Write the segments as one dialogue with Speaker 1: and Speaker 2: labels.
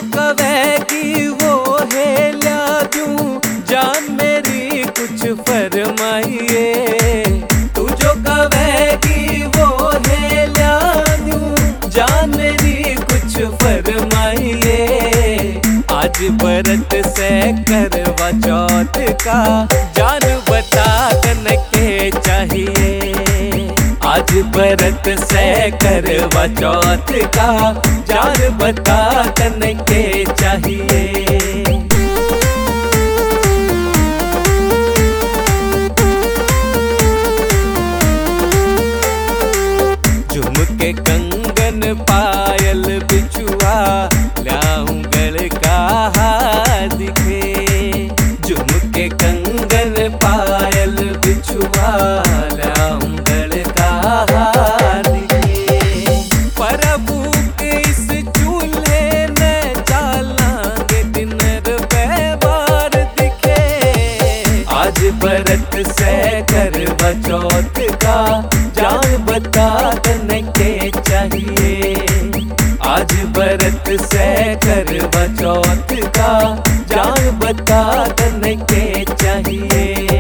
Speaker 1: कवेगी वो है ल्या दूं, जान मेरी कुछ फरमाइए। तू जो कवेगी वो है ल्या दूं, जान मेरी कुछ फरमाइए। आज व्रत से करवा चौथ का, जान बता तन के चाहिए। आज व्रत से करवा चौथ का, जान बता तन के चाहिए। झुमके कंगन पायल बिछुआ, ल्याऊं गल का हार दिखे। झुमके कंगन पायल बिछुआ, ल्याऊं गल का हार दिखे। प्रभु के इस चूल्हे में चालांगे दिनर व्यवहार दिखे। आज व्रत से करवा चौथ का, जान बता तन के चाहिए। आज व्रत से करवा चौथ का, जान बता तन के चाहिए।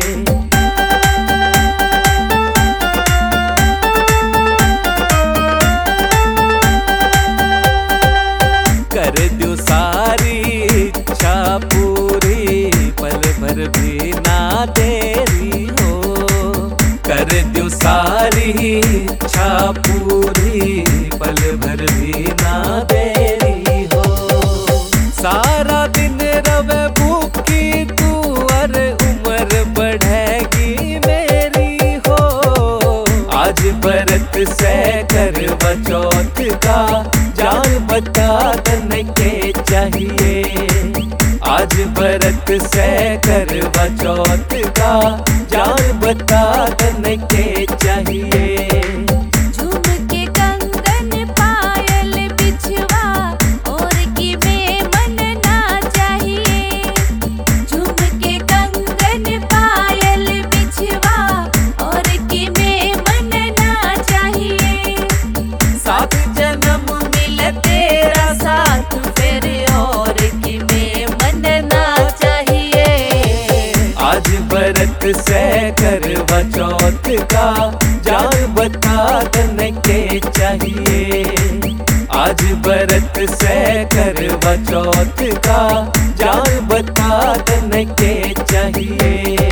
Speaker 1: कर दो सारी इच्छा पूरी, पल भर भी ना देरी हो। कर दो सारी इच्छा पूरी, पल भर भी ना देरी हो। सारा दिन रवे भूखी तू, अरे उम्र बढ़ेगी मेरी हो। आज व्रत से करवा चौथ का, जान बता तन के चाहिए। आज व्रत से करवा चौथ का, जान बता तन के चाहिए।
Speaker 2: झुमके कंगन पायल बिछवा, और की में मन ना चाहिए। झुमके कंगन पायल बिछवा, और की में मन ना चाहिए।
Speaker 1: सात जन्म
Speaker 2: मिले तेरा साथ, फिर और की में मन ना चाहिए।
Speaker 1: आज व्रत से करवा चौथ का, जान बता तन के चाहिए। आज व्रत से करवा चौथ का, जान बता तन के चाहिए।